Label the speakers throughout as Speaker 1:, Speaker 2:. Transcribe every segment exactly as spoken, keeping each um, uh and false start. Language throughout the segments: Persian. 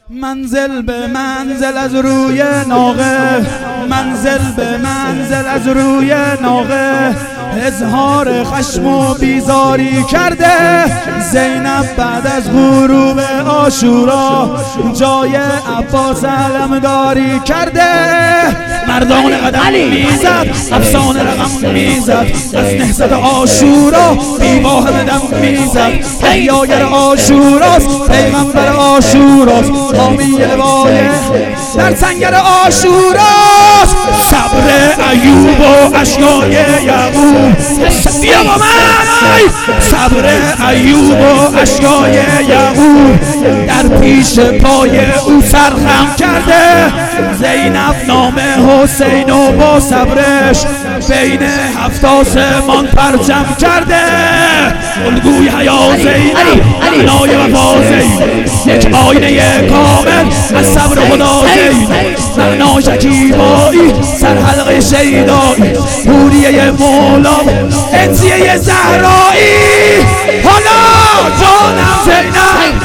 Speaker 1: منزل به منزل از روی ناقه، منزل به منزل از روی ناقه، اظهار خشم و بیزاری کرده. زینب بعد از غروب عاشورا جای عباس علمداری کرده. مردان قدم میزد، افسانه رقم میزد، از نهضت عاشورا بیواه به دم میزد. احیاگر عاشوراست، پیغمبر عاشوراست، حامی لوایه در سنگر عاشوراست. صبر ایوب و اشکای یعقوب، بیا با من. صبر ایوب و اشکای یعقوب در پیش پای او سرخم کرده. زینب نام حسین و با صبرش بین هفت آسمان پرچم کرده. الگوی حیا زینب، معنای وفا زینب، یک آینه کامل از صبر خدا زینب. معنا شکیبایی، سرحلقه شیدایی، حوریه مولا، انسیه زهرایی. حالا جانم زینب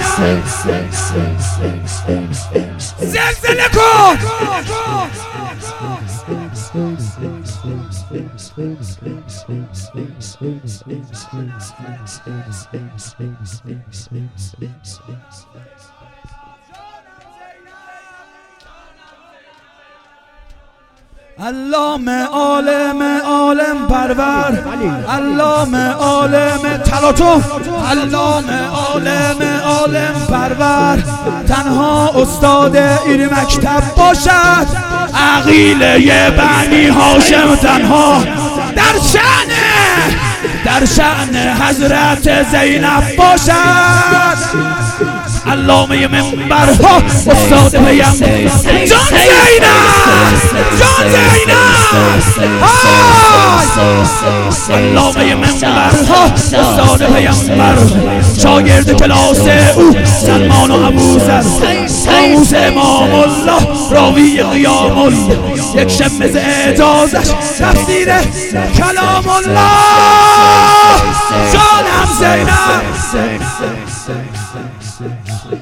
Speaker 1: زلزله کن. علامه عالم عالم پرور، علامه عالم تلاطم، علامه عالم عالم پرور. تنها استاد این مکتب باشد، عقیله بنی هاشم تنها در شأن در شأن حضرت زینب باشد. علامه منبرها استاد پیامبر جان زینب، جان زینب. علامه منبرها استاد پیامبر، شاگرد کلاس او سلمان و ابوذر، آموز امام الله، راوی قیام الله، یک شمز اعجازش تفسیر کلام الله. جانم زینب.